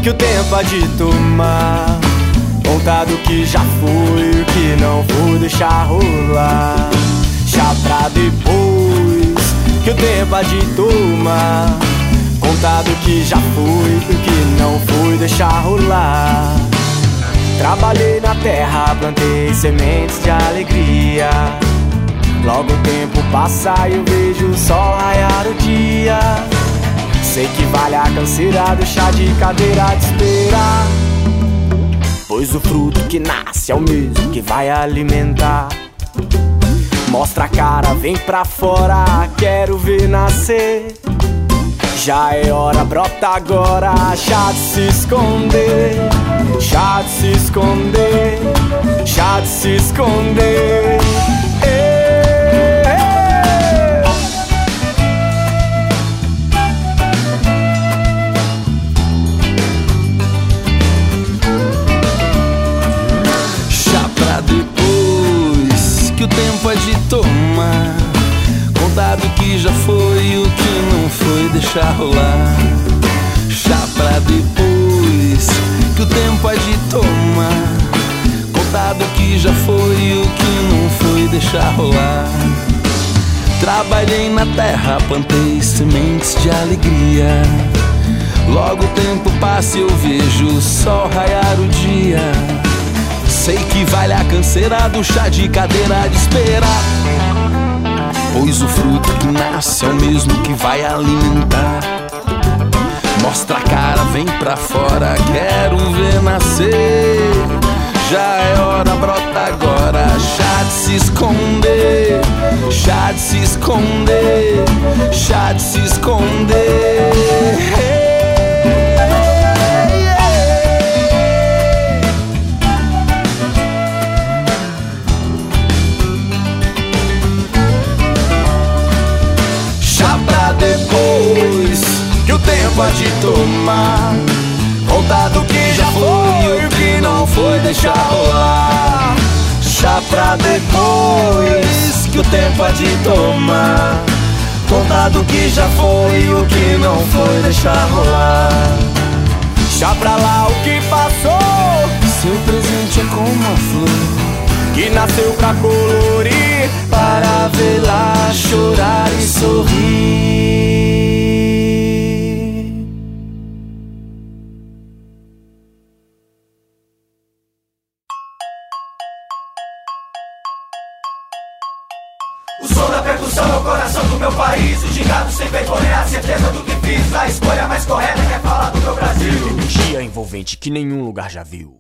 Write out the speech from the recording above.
que o tempo há de tomar conta do que já foi, o que não vou deixar rolar. Chá pra depois, que o tempo há de tomar conta do que já foi, o que não foi deixar rolar. Trabalhei na terra, plantei sementes de alegria. Logo o tempo passa e eu vejo o sol raiar o dia. Sei que vale a canseira do chá de cadeira de esperar, pois o fruto que nasce é o mesmo que vai alimentar. Mostra a cara, vem pra fora, quero ver nascer. Já é hora, brota agora, chá de se esconder. Chá de se esconder, chá de se esconder. Chá pra depois, que o tempo é de tomar conta do que já foi e o que não foi deixar rolar. Chá pra depois, que o tempo é de tomar conta do que já foi e o que não foi deixar rolar. Trabalhei na terra, plantei sementes de alegria. Logo o tempo passa e eu vejo o sol raiar o dia. Sei que vale a canseira do chá de cadeira de esperar, pois o fruto que nasce é o mesmo que vai alimentar. Mostra a cara, vem pra fora, quero ver nascer. Já é hora, brota agora, chá de se esconder. Chá de se esconder, chá de se esconder. Depois que o tempo há de tomar conta do que já foi e o que não foi deixar rolar. Chá pra depois, que o tempo há de tomar conta do que já foi e o que não foi deixar rolar. Chá pra lá o que passou, seu presente é como uma flor que nasceu pra colorir, para vê-la chorar e sorrir. O som da percussão é o coração do meu país. O gingado sem vergonha, a certeza do que fiz. A escolha mais correta que é falar do meu Brasil. Energia envolvente que nenhum lugar já viu.